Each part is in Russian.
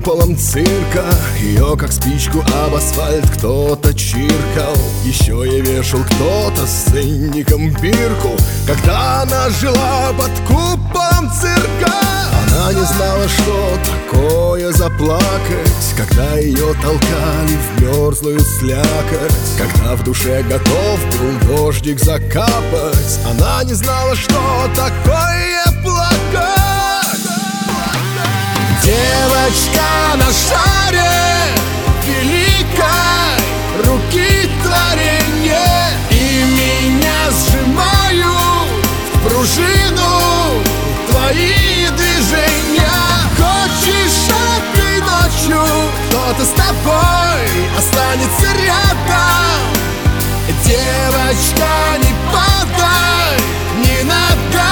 куполом цирка. Ее как спичку об асфальт кто-то чиркал. Еще и вешал кто-то с ценником бирку. Когда она жила под куполом цирка, она не знала, что такое заплакать, когда ее толкали в мерзлую слякоть, когда в душе готов был дождик закапать. Она не знала, что такое плакать. Девочка на шаре великой руки творенье, и меня сжимают в пружину твои движения. Хочешь этой ночью кто-то с тобой останется рядом? Девочка, не падай ни на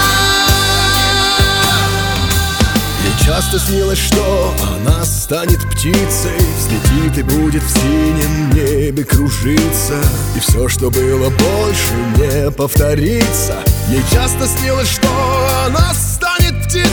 Ей часто снилось, что она станет птицей, взлетит и будет в синем небе кружиться, и все, что было больше, не повторится. Ей часто снилось, что она станет птицей.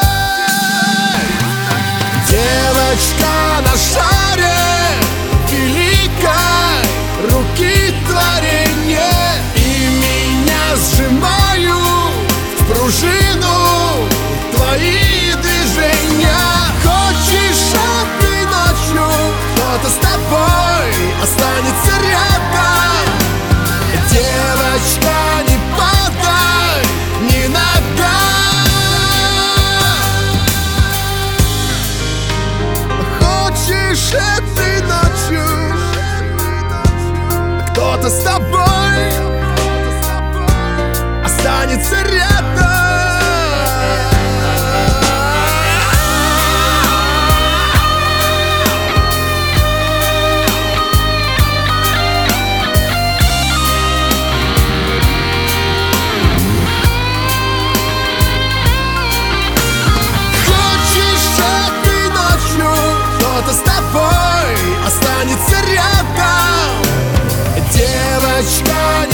Девочка на шаре великой руки творенье, и меня сжимают в пружину твои движения. Хочешь этой ночью кто-то с тобой останется рядом? Девочка, не падай ни на Хочешь этой ночью кто-то с тобой останется рядом? Кто-то с тобой останется рядом? Девочка,